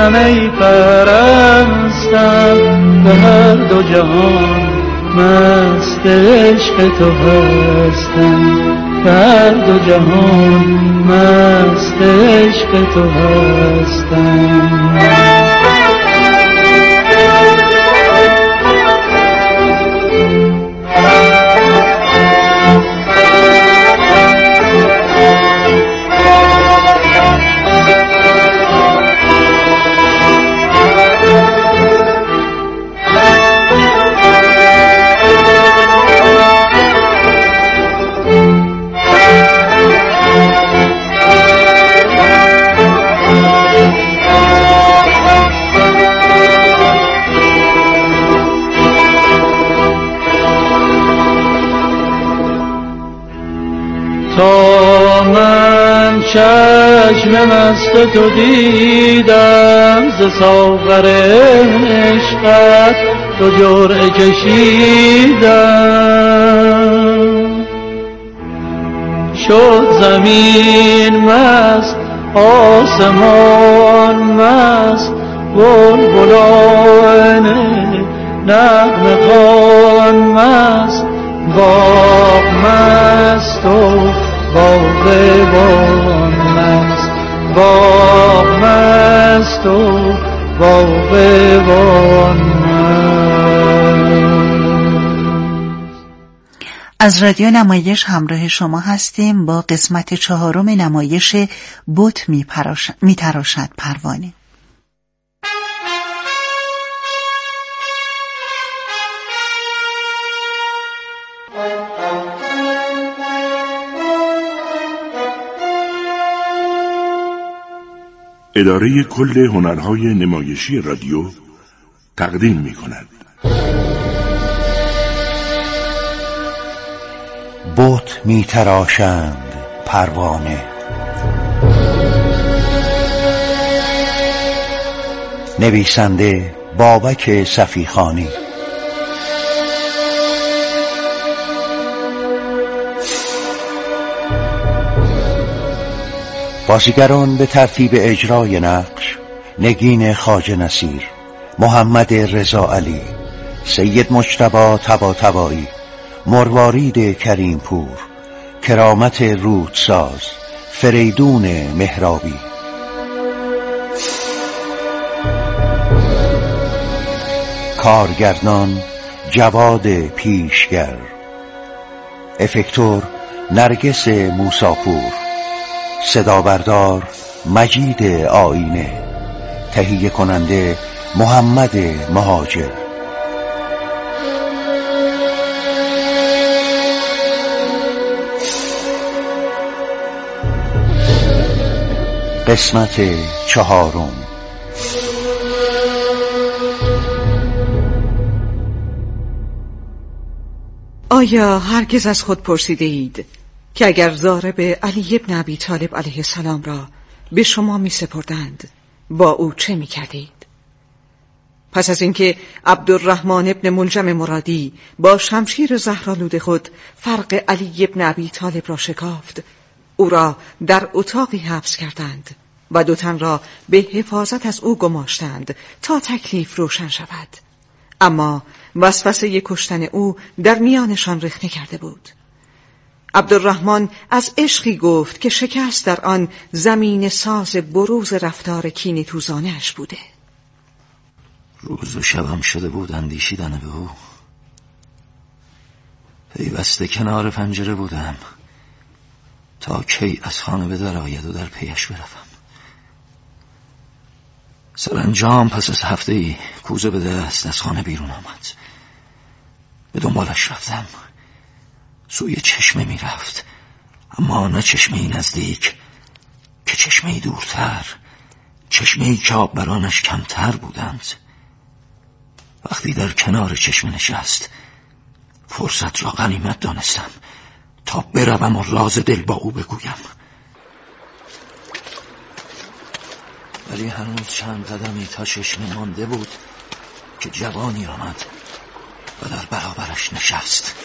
من ای پرستم به هر دو جهان مست عشق تو هستم به هر دو جهان مست عشق تو هستم تا من چشم مست تو دیدم ز ساغر عشقت تو جرعه کشیدم شد زمین مست آسمان مست بلبلان نغمه خوان مست باغ مست و باغبان مست باغ مست و باغبان مست. از رادیو نمایش همراه شما هستیم با قسمت 4 نمایش بت می‌تراشد پروانه. اداره کل هنرهای نمایشی رادیو تقدیم می‌کند. بت می‌تراشند پروانه. نویسنده بابک صفیخانی. بازیگران به ترتیب اجرای نقش: نگین خواجه نصیر، محمد رضا علی، سید مجتبی طباطبایی، مروارید کریم پور، کرامت رودساز، فریدون مهرابی. کارگردان جواد پیشگر، افکتور نرگس موساپور، صدابردار مجید آینه، تهیه کننده محمد مهاجر. قسمت 4. آیا هرگز از خود پرسیده اید که اگر ضارب علی ابن ابی طالب علیه السلام را به شما می سپردند با او چه می کردید؟ پس از اینکه عبدالرحمن ابن ملجم مرادی با شمشیر زهرآلود خود فرق علی ابن ابی طالب را شکافت، او را در اتاقی حبس کردند و 2 تن را به حفاظت از او گماشتند تا تکلیف روشن شود. اما وسوسه کشتن او در میانشان رخنه کرده بود. عبدالرحمن از عشقی گفت که شکست در آن زمین ساز بروز رفتار کینه‌توزانه‌اش بوده. روز و شبم شده بود اندیشیدن به او. پیوسته کنار پنجره بودم تا کی از خانه به در آید و در پیش بروم. سرانجام پس از هفته‌ای کوزه به دست از خانه بیرون آمد. به دنبالش رفتم. سوی چشمه می رفت، اما نه چشمه‌ای نزدیک که چشمه‌ای دورتر، چشمه‌ای که آببرانش کمتر بودند. وقتی در کنار چشمه نشست، فرصت را غنیمت دانستم تا بروم و راز دل با او بگویم. ولی هنوز چند قدمی تا چشمه مانده بود که جوانی آمد و در برابرش نشست.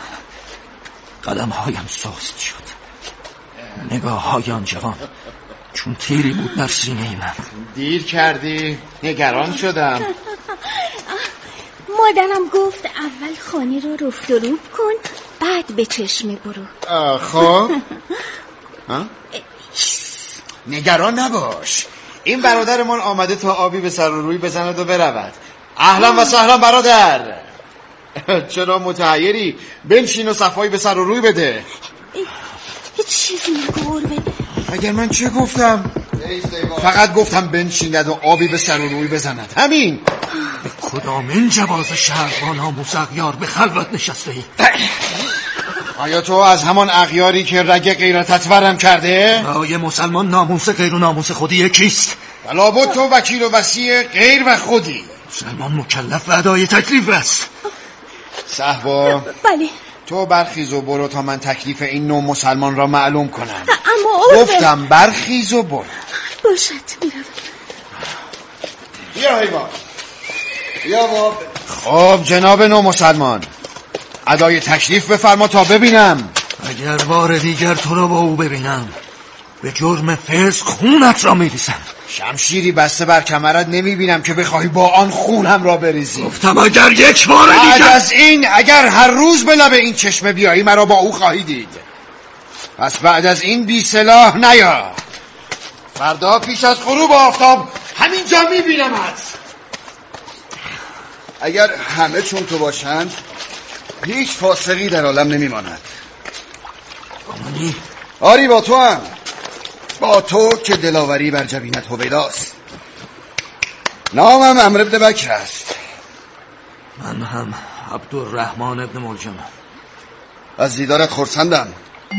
قدمهایم سست شد. نگاه‌های آن جوان چون تیری بود در سینه من. دیر کردی، نگران شدم. مادرم گفت اول خانه رو رفت و روب کن، بعد به چشمه برو. خب نگران نباش، این برادرمان آمده تا آبی به سر و روی بزند و برود. اهلا و سهلا برادر. چرا متحیری؟ بنشین و صفایی به سر و روی بده. چیزی نگو. اگر من چه گفتم؟ فقط گفتم بنشیند و آبی به سر و روی بزند، همین. به کدام این جواز شهر با ناموس اغیار به خلوت نشسته ای؟ آیا تو از همان اغیاری که رگ غیرتت ورم کرده؟ برای مسلمان ناموس غیر و ناموس خودی یکیست. لابد تو وکیل و وصی غیر و خودی. مسلمان مکلف به ادای تکلیف است. صحبا بله. تو برخیز و برو تا من تکلیف این نوع مسلمان را معلوم کنم. اما گفتم برخیز و برو. باشد میرم. بیا حیوان، بیا باب. خب جناب نوع مسلمان، ادای تکلیف بفرما تا ببینم. اگر بار دیگر تو را با او ببینم به جرم فسق خونت را میریزم. شمشیری بسته بر کمرت نمیبینم که بخواهی با آن خونم را بریزی. گفتم اگر یک بار دیگر بعد از این اگر هر روز به لب این چشمه بیایی مرا با او خواهی دید. پس بعد از این بی سلاح نیا. فردا پیش از غروب آفتاب همینجا میبینمت. اگر همه چون تو باشند هیچ فاسقی در عالم نمیماند. آری با تو هم، با تو که دلاوری بر جبینت هویداست. نامم عمرو بن بکر است. من هم عبدالرحمن ابن ملجم. از دیدارت خرسندم.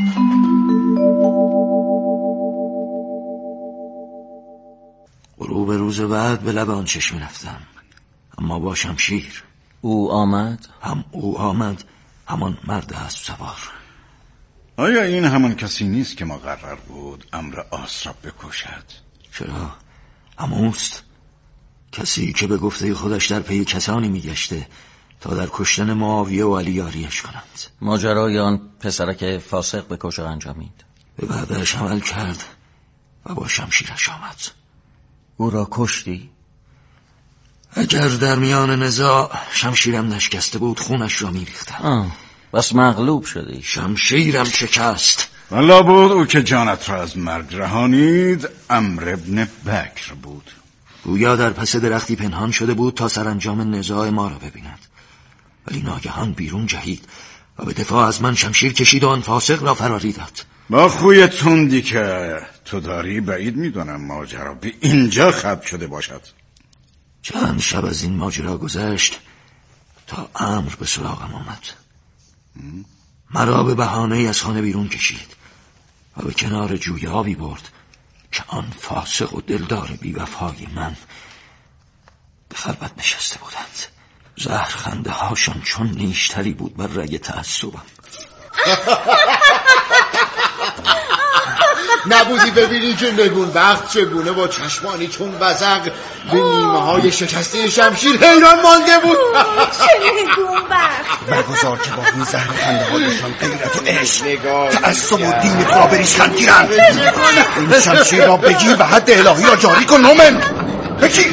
غروب روز بعد به لب آن چشمه رفتم، اما با شمشیر. او آمد؟ هم او آمد، همان مرد اسب سوار. آیا این همان کسی نیست که مقرر بود امر آس را بکشد؟ چرا؟ هموست، کسی که به گفته خودش در پی کسانی میگشته تا در کشتن معاویه و علی یاریش کنند. ماجرای آن پسرک فاسق به کجا انجامید؟ به بعدش عمل کرد و با شمشیرش آمد. او را کشتی؟ اگر در میان نزاع شمشیرم نشکسته بود خونش را میریختم. بس مغلوب شدی؟ شمشیرم شکست. والله بود او که جانت را از مرگ رهانید عمرو بن بکر بود. گویا در پس درختی پنهان شده بود تا سرانجام نزاع ما را ببیند، ولی ناگهان بیرون جهید و به دفاع از من شمشیر کشید و آن فاسق را فراری داد. با خوی تندی که تو داری بعید میدانم ماجرا به اینجا ختم شده باشد. چند شب از این ماجرا گذشت تا امر به سراغم آمد. مرا به بهانه از خانه بیرون کشید و به کنار جوی آبی برد که آن فاسق و دلدار بیوفای من به خلوت نشسته بودند. زهرخنده هاشان چون نیشتری بود بر رگ تعصبم. نبودی ببینی که نگون بخت چگونه با چشمانی چون وزغ به نیمه های شکسته شمشیر حیران مانده بود. چه نگون بخت؟ برگزار که با این زهر خنده هایشان غیرت و عشق تعصب و دین تو را بریشند گیرند. این شمشیر را بگیر و حد الهی را جاری کن. نومن بگیر.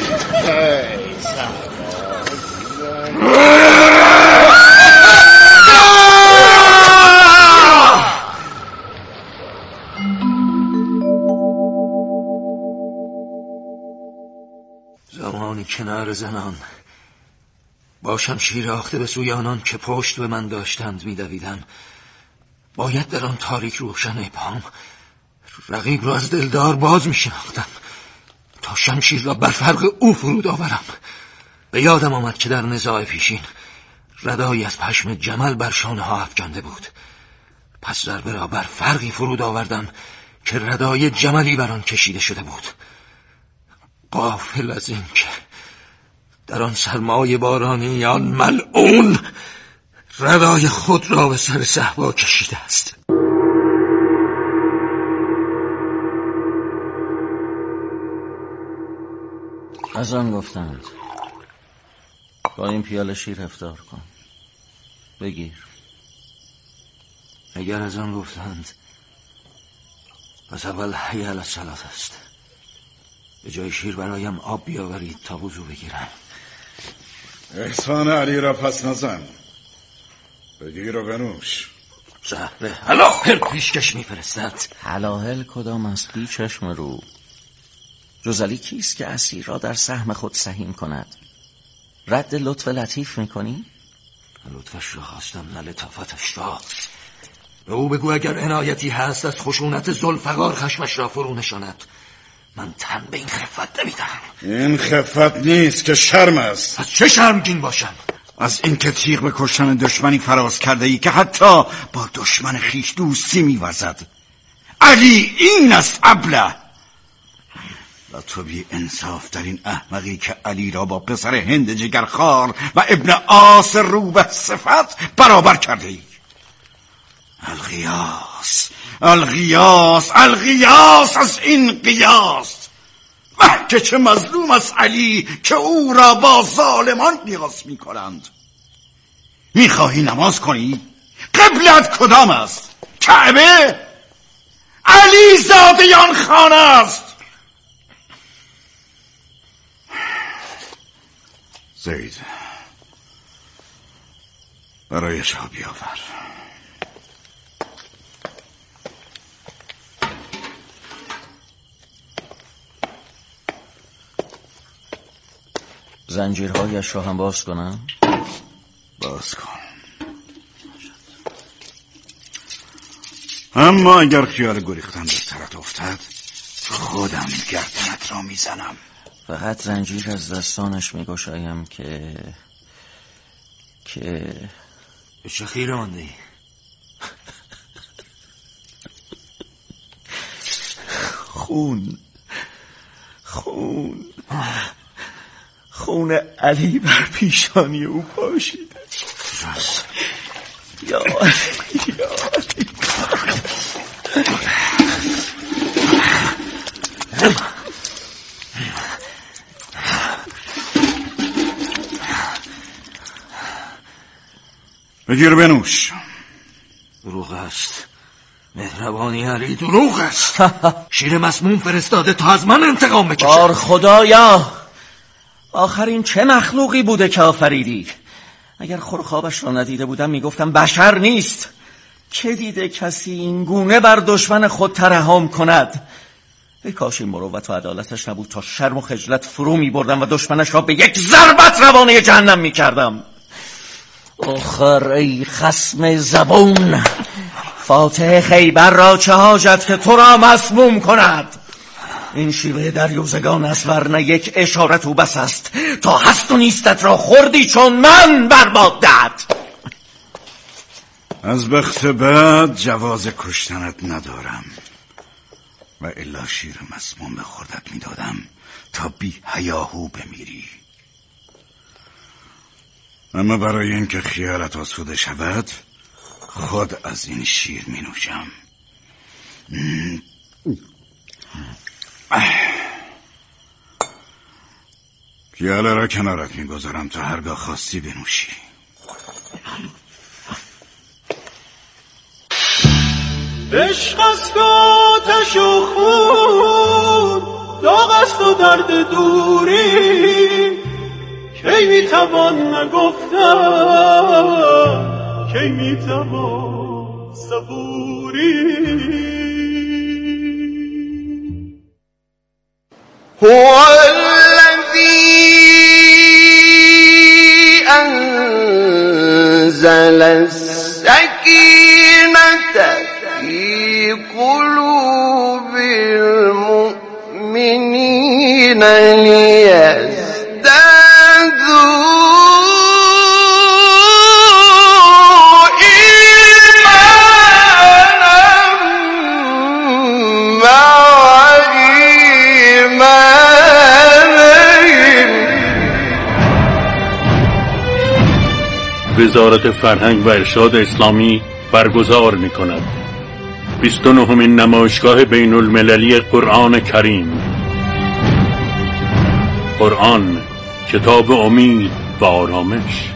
زمانی کنار زنان با شمشیر آخته به سوی آنان که پشت به من داشتند می‌دویدم، باید در آن تاریک روشن پام رقیب را از دلدار باز می‌شناختم تا شمشیر را بر فرق او فرود آورم. به یادم آمد که در نزاع پیشین ردایی از پشم جمل بر شانه ها افکنده بود. پس در برابر فرقی فرود آوردم که ردای جملی بر آن کشیده شده بود. غافل از این که در آن سرمای بارانی آن ملعون ردای خود را به سر صحبا کشیده است. از آن گفتند با این پیاله شیر افطار کن. بگیر. اگر از آن گفتند پس اول حی علی الصلاة است. به جای شیر برایم آب بیاورید تا وضو بگیرم. احسان علی را پس نزن، بگیر و بنوش. زهر هلاهل پیشکش میفرستد. هلاهل کدام است بی چشم رو؟ جز علی کیست که اسیر را در سهم خود سهیم کند؟ رد لطف لطیف میکنی؟ لطفش را خواستم نه لطافتش را. به او بگو اگر عنایتی هست از خشونت ذوالفقار خشمش را فرو نشاند. من تن به این خفت نمیدهم. این خفت نیست که شرم است. از چه شرمگین باشم؟ از اینکه تیغ به کشتن دشمنی فراز کرده ای که حتی با دشمن خیش دوستی می‌ورزد. علی این است ابله. و تو بی انصاف در این احمقی که علی را با پسر هند جگرخوار و ابن آس روبه صفت برابر کرده ای. الغیاس الغیاس الغیاس از این قیاس. که چه مظلوم است علی که او را با ظالمان قیاس می کنند. می خواهی نماز کنی؟ قبلت کدام است؟ کعبه؟ علی زاده آن خانه است. زید برای شاه بیاور. زنجیرهایش را هم باز کنم؟ باز کن. اما اگر خیال گریختن به سرت افتد خودم گردنت را میزنم. فقط زنجیر از دستانش میگشایم که به چه خیره مانده ای؟ خون علی بر پیشانی او پاشیده. یا بگیر بنوش. دروغ است مهربانی علی، دروغ است. شیر مسموم فرستاده تا از من انتقام بکشه. بار خدایا، آخرین چه مخلوقی بوده که آفریدی؟ اگر خورخوابش را ندیده بودم میگفتم بشر نیست. که دیده کسی این گونه بر دشمن خود ترحم کند؟ ای کاش این مروت و عدالتش نبود تا شرم و خجلت فرو میبردم و دشمنش را به یک ضربت روانه جهنم میکردم. آخر ای خصم زبون، فاتح خیبر را چه حاجت که تو را مسموم کند؟ این شیوه دریوزگان است، ورنه یک اشارت او بس است تا هست و نیستت را خوردی چون من برباد دهد. از بخت بعد جواز کشتنت ندارم و الا شیر مسموم به خوردت میدادم تا بی حیاهو بمیری. اما برای اینکه خیالت آسوده شود خود از این شیر می نوشم. پیاله را کنارت می گذارم تا هرگاه خواستی بنوشی. عشق است و آتش و خون، داغ است و درد دوری. کی میتوان نگفتن، کی میتوان صبوری. هو الذی انزل السکینة فی قلوب المؤمنین وزارت فرهنگ و ارشاد اسلامی برگزار می‌کند 29مین نمایشگاه بین المللی قرآن کریم. قرآن، کتاب امید و آرامش.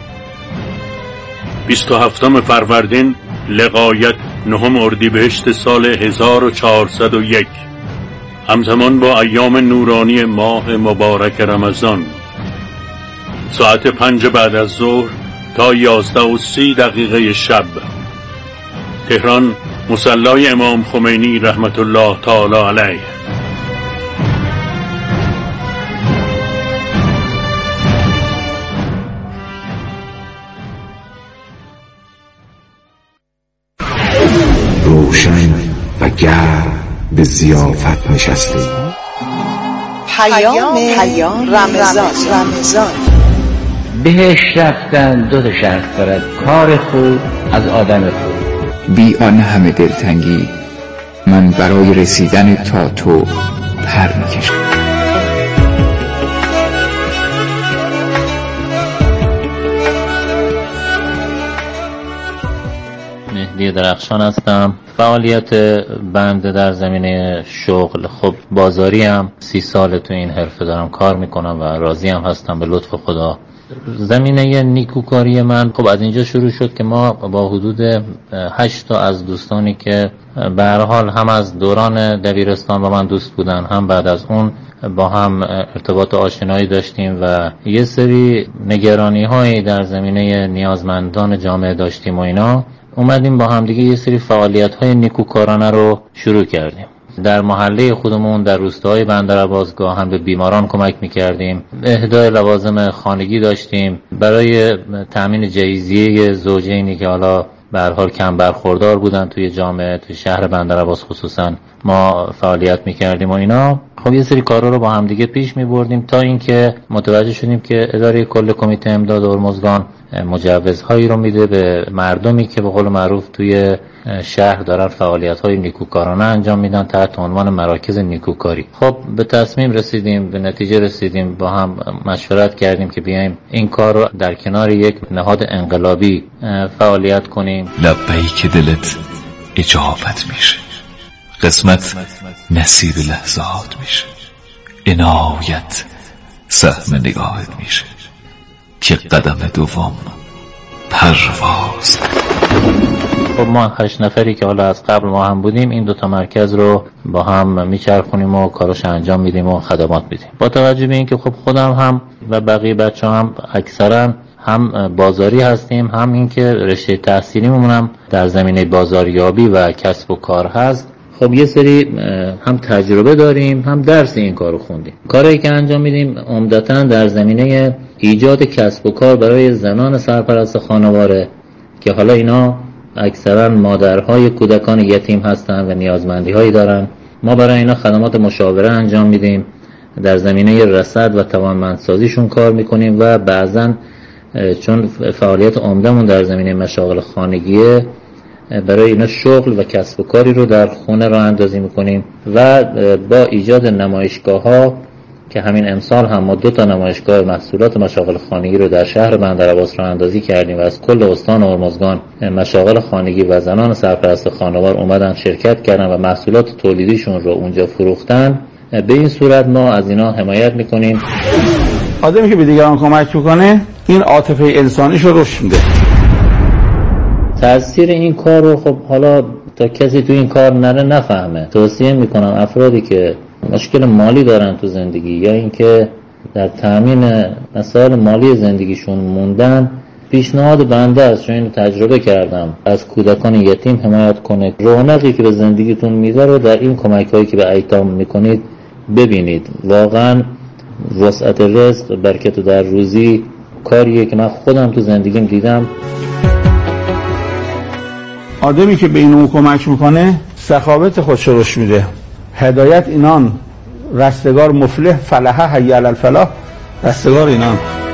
27 فروردین لغایت 9 اردیبهشت سال 1401. همزمان با ایام نورانی ماه مبارک رمضان، ساعت 5 بعد از ظهر تا 11:30 شب، تهران، مصلی امام خمینی رحمت الله تعالی علیه. روشن و گرم به ضیافت نشسته. پیام رمضان. بهش رفتن 2 شرط دارد: کار خوب از آدم خوب. بی آن همه دلتنگی من برای رسیدن تا تو پر میکشم. مهدی درخشان هستم. فعالیت بنده در زمینه شغل، خب بازاری هم 30 سال تو این حرفه دارم کار میکنم و راضی هم هستم به لطف خدا. زمینه نیکوکاری من خب از اینجا شروع شد که ما با حدود 8 تا از دوستانی که به هر حال هم از دوران دبیرستان با من دوست بودن، هم بعد از اون با هم ارتباط آشنایی داشتیم و یه سری نگرانی هایی در زمینه نیازمندان جامعه داشتیم و اینا، اومدیم با هم دیگه یه سری فعالیت های نیکوکارانه رو شروع کردیم. در محله خودمون در روستاهای بندرعباس هم به بیماران کمک میکردیم، اهدای لوازم خانگی داشتیم، برای تأمین جهیزیه زوجینی که حالا به هر حال کم برخوردار بودن توی جامعه، توی شهر بندرعباس خصوصا، ما فعالیت میکردیم و اینا. خب یه سری کارا رو با هم دیگه پیش میبردیم تا اینکه متوجه شدیم که اداره کل کمیته امداد هرمزگان مجوزهایی رو میده به مردمی که به قول معروف توی شهر دارن فعالیت‌های نیکوکارانه انجام میدن تحت عنوان مراکز نیکوکاری. خب به تصمیم رسیدیم، به نتیجه رسیدیم، با هم مشورت کردیم که بیایم این کار رو در کنار یک نهاد انقلابی فعالیت کنیم. لبیک دلت اجابت میشه، قسمت نصیب لحظات میشه، عنایت سهم نگاهت میشه که قدم دوم پرواز. خب ما 8 نفری که حالا از قبل ما هم بودیم این 2 مرکز رو با هم میچرخونیم و کاراش انجام میدیم و خدمات میدیم. با توجه به اینکه خب خودم هم و بقیه بچه‌ها هم اکثرا هم بازاری هستیم، هم اینکه رشته تحصیلیمون هم در زمینه بازاریابی و کسب و کار هست، خب یه سری هم تجربه داریم، هم درس این کارو خوندیم. کاری که انجام میدیم عمدتاً در زمینه ایجاد کسب و کار برای زنان سرپرست خانواده که حالا اینا اکثرا مادرهای کودکان یتیم هستن و نیازمندی هایی دارن. ما برای اینا خدمات مشاوره انجام میدیم، در زمینه رصد و توانمندسازیشون کار میکنیم و بعضا چون فعالیت عمدمون در زمینه مشاغل خانگیه، برای اینا شغل و کسب و کاری رو در خونه راه اندازی میکنیم و با ایجاد نمایشگاه ها که همین امسال هم ما 2 نمایشگاه محصولات مشاغل خانگی رو در شهر بندرعباس راه اندازی کردیم و از کل استان هرمزگان مشاغل خانگی و زنان سرپرست خانوار اومدن شرکت کردن و محصولات تولیدیشون رو اونجا فروختن. به این صورت ما از اینا حمایت میکنیم. آدمی که به دیگران کمک میکنه این عاطفه انسانیش رو رشد میده. تاثیر این کار رو خب حالا تا کسی تو این کار نره نفهمه، توصیه میکنم افرادی که مشکل مالی دارن تو زندگی یا اینکه در تامین مسائل مالی زندگیشون موندن، پیشنهاد بنده است، چون اینو تجربه کردم، از کودکان یتیم حمایت کنه. رونقی که به زندگیتون میده رو در این کمک‌هایی که به ایتام میکنید ببینید. واقعا وسعت رزق، برکت در روزی کاریه که من خودم تو زندگیم دیدم. آدمی که به اینو کمک میکنه سخاوت خودش رو رشد میده. هدایت اینان رستگار مفلح، فلاح حی علی الفلاح، رستگار اینان.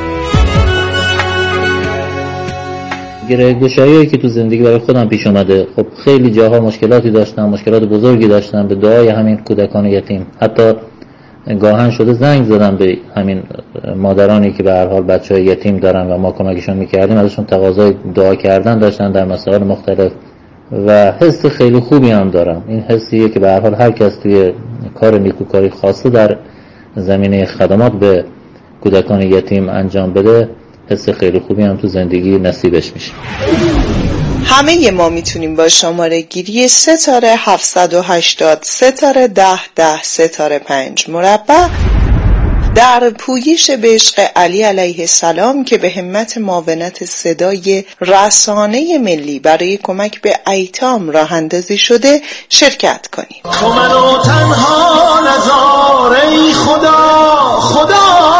گره‌گشایی‌هایی که تو زندگی برای خودم پیش اومده، خب خیلی جاها مشکلاتی داشتم، مشکلات بزرگی داشتم، به دعای همین کودکان یتیم حتی گاهن شده زنگ زدم به همین مادرانی که به هر حال بچه‌های یتیم دارن و ما کمکشون میکردیم، ازشون تقاضای دعا کردن داشتن در مسائل مختلف و حس خیلی خوبی هم دارم. این حسیه که به هر حال هر کس توی کار نیکوکاری خاصه در زمینه خدمات به کودکان یتیم انجام بده، حس خیلی خوبی هم تو زندگی نصیبش میشه. همه ما میتونیم با شماره گیری ستاره 780 ستاره 10 5 مربع در پویش به عشق علی علیه السلام که به همت معاونت صدای رسانه ملی برای کمک به ایتام راه اندازی شده شرکت کنیم. تو منو تنها نذار ای خدا خدا.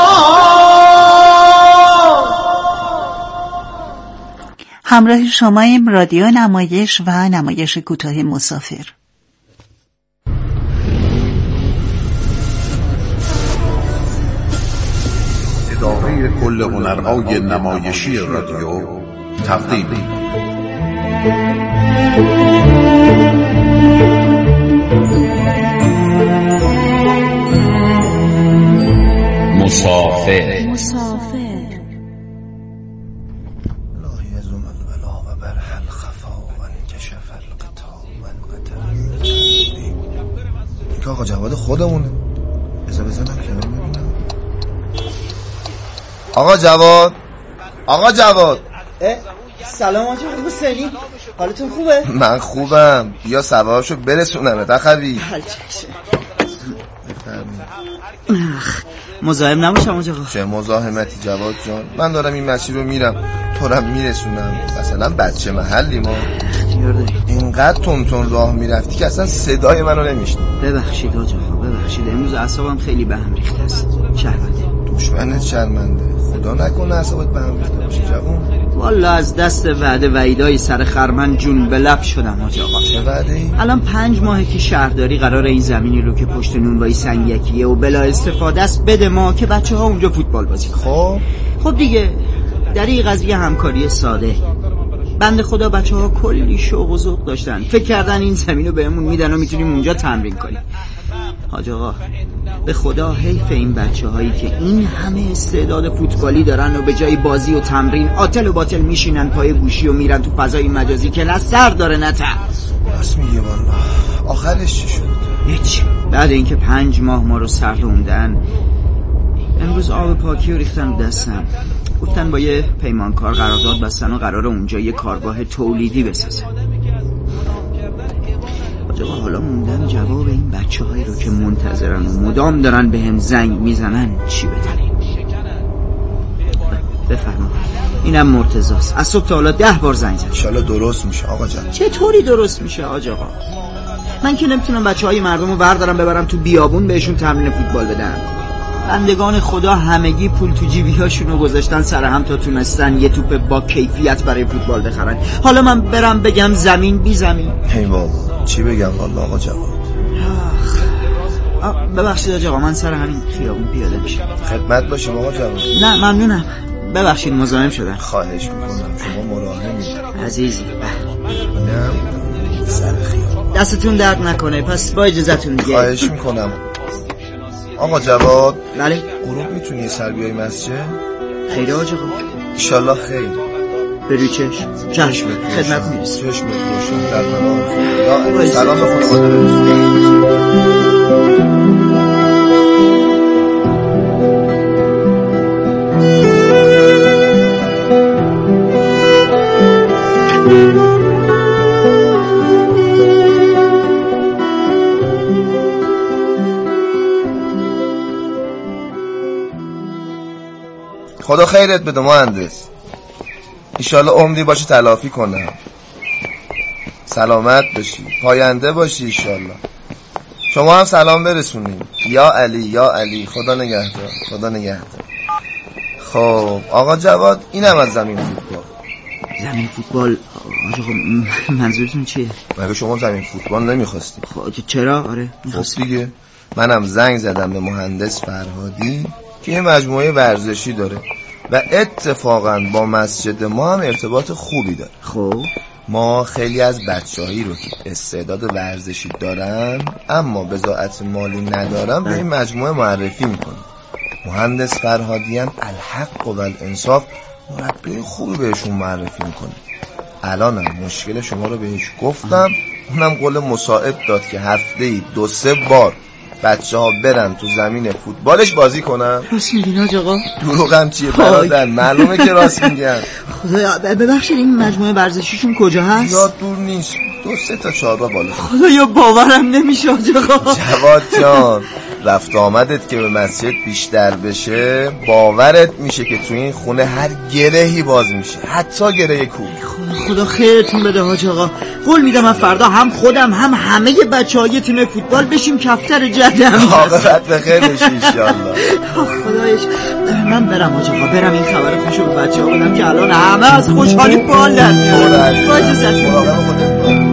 همراه شماییم رادیو نمایش و نمایش کوتاه مسافر. اداره کل هنرهای نمایشی رادیو تقدیم مسافر. که آقا جواد خودمونه. بذارم کنار ببینم. آقا جواد سلام آقا حسینی، حالتون خوبه؟ من خوبم، بیا سوارشو برسونمت اخوی. مزاحم نباشم آقا. چه مزاحمتی جواد جان، من دارم این مسیر رو میرم تو رو میرسونم. مثلا بچه محلی ما اینقدر تون راه میرفتی که اصلا صدای منو نمیشنی. ببخشید آقا، ببخشید، امروز اعصابم خیلی به هم ریخته است. شرمنده. دشمنت شرمنده، خدا نکنه اعصابت به هم ریخته باشه جوون. والا از دست وعده وعیدای سر خرمن جون به لب شدم حاج آقا. چه وعده‌ای؟ الان 5 ماهه که شهرداری قرار این زمینی رو که پشت نونوایی سنگکیه و بلا استفاده است بده ما که بچه‌ها اونجا فوتبال بازی کنن. خب دیگه در این قضیه همکاری ساده. بنده خدا بچه‌ها کلی شوق و ذوق داشتن، فکر کردن این زمین رو بهمون میدن و میتونیم اونجا تمرین کنیم. حاج آقا به خدا حیف این بچه‌هایی که این همه استعداد فوتبالی دارن و به جای بازی و تمرین آتل و باطل میشینن پای گوشی و میرن تو فضای مجازی که نه سر داره نه ته. راست میگه والله. آخرش چی شد؟ هیچ. بعد اینکه 5 ماه ما رو سرلوندن، امروز آب پاکی رو ریختن دستم. گفتن با یه پیمانکار قرارداد بستن و قراره اونجا یه کارگاه تولیدی بسازن. آقا حالا موندم جواب این بچه‌هایی رو که منتظرن و مدام دارن به هم زنگ میزنن چی بدن. بفرما. اینم مرتضاست، از صبح تا حالا 10 بار زنگ زد. انشالله درست میشه آقا جان. چطوری درست میشه آقا؟ من که نمیتونم بچه‌های مردم رو بردارم ببرم تو بیابون بهشون تمرین فوتبال بدم. بندگان خدا همگی پول تو جیبیاشون رو گذاشتن سر هم تا تونستن یه توپ با کیفیت برای فوتبال بخرن. حالا من برم بگم زمین بی زمین؟ هی بابا چی بگم والله آقا جواد. ببخشید آقا، من سر همین خیابون پیاده میشم. خدمت باشیم آقا جواد. نه ممنونم، ببخشید مزاحم شدم. خواهش میکنم، شما مراحمی عزیزی. نه سر خیابون دستتون درد نکنه. پس با اجازهتون دیگه. خواهش میکنم آقا جواد. بله غروب میتونی یه سر بیای مسجد؟ خیلی آقا. انشالله خیر. بروی چشم خدمت میرسیم. چشم روشن در منام. سلام به خانواده برسون. خدا خیرت بده مهندس، ایشالله عمری باشه تلافی کنم. سلامت باشی، پاینده باشی ایشالله. شما هم سلام برسونیم. یا علی یا علی. خدا نگهدار، خدا نگهدار. خب آقا جواد، اینم از زمین فوتبال. زمین فوتبال آقا منظورتون چیه؟ مگه شما زمین فوتبال نمیخواستی؟ خب چرا؟ آره میخواستی دیگه. منم زنگ زدم به مهندس فرهادی که یه مجموعه ورزشی داره و اتفاقا با مسجد ما هم ارتباط خوبی داره. خب ما خیلی از بچه‌هایی رو که استعداد ورزشی دارن اما بضاعت مالی ندارن به این مجموعه معرفی میکنه. مهندس فرهادی هم الحق و الانصاف مربی خوبی بهشون معرفی میکنه. الانم مشکل شما رو بهش گفتم، اونم قول مساعد داد که هفته‌ای 2-3 بار بچه ها برن تو زمین فوتبالش بازی کنن؟ راست میگین حاج آقا؟ دروغم چیه برادر؟ معلومه که راست میگن. خدایا ببخشید این مجموعه ورزشیشون کجا هست؟ زیاد دور نیست، 2-3 تا چهارراه بالا. خدایا باورم نمیشه حاج آقا. جواد جان رفت آمدت که به مسجد بیشتر بشه باورت میشه که تو این خونه هر گرهی باز میشه، حتی گره کوه. خدا خیرتون بده حاج آقا. قول میدم من فردا هم خودم هم همه بچهای تیم فوتبال بشیم کفتر جدم. عاقبت به خیر بشی ان شاء الله. خدایش من برم حاج آقا، برم این خبر خوشو به بچه‌ها بدم که الان همه از خوشحالی بال در میارن. با اجازهتون.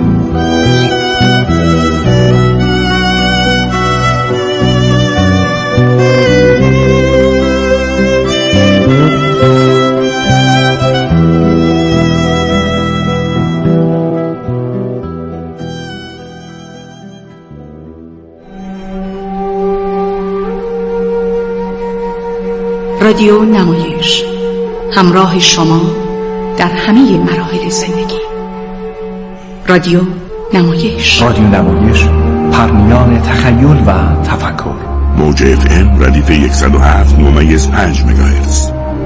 رادیو نمایش، همراه شما در همه مراحل زندگی. رادیو نمایش، رادیو نمایش، پرمیان تخیل و تفکر. موج FM ردیف 107.5 مگاهرتز.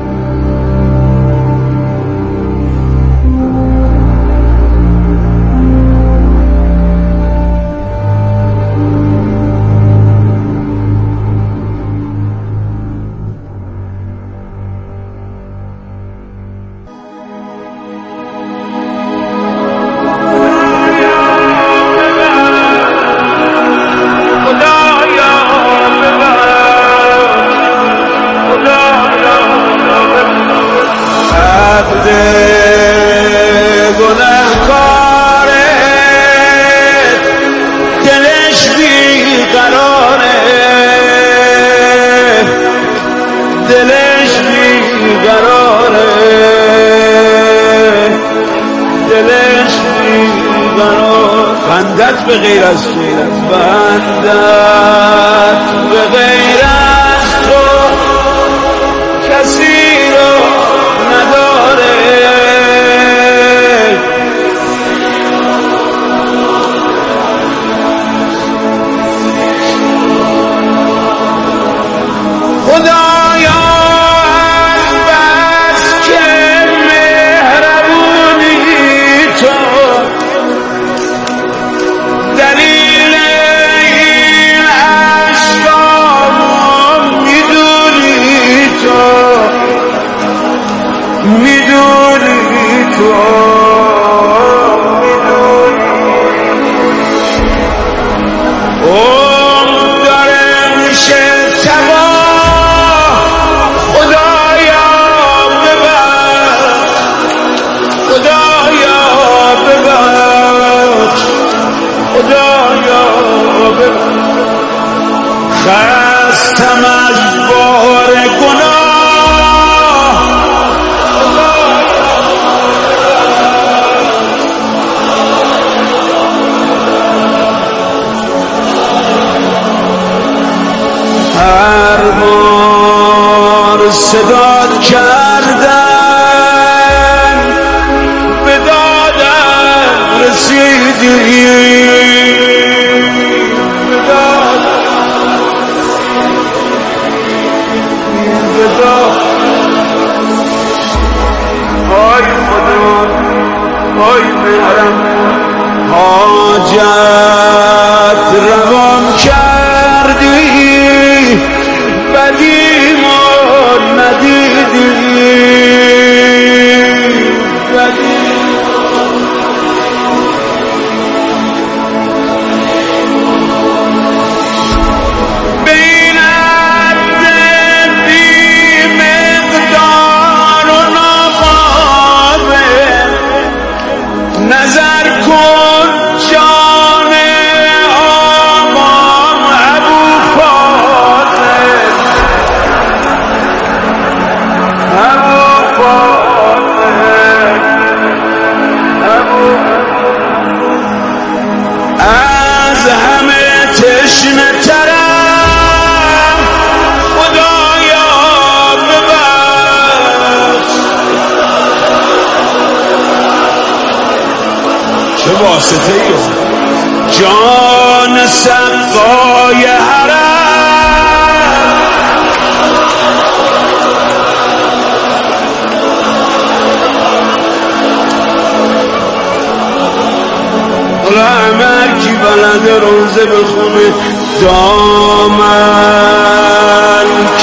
به غیر از تو بندت به غیر از تو کسی رو نداره. خدایا از بس که مهربونی تو دلیل این عشقامو میدونی تو داره میشه تباه. خدایا ببخش خستم از بار گناه. هر بار صدات کردن به دادم رسیدی. آی مهرم حاجت روان کردی بدیمو ندیدی. نظر کن جان روزه بخونه دامن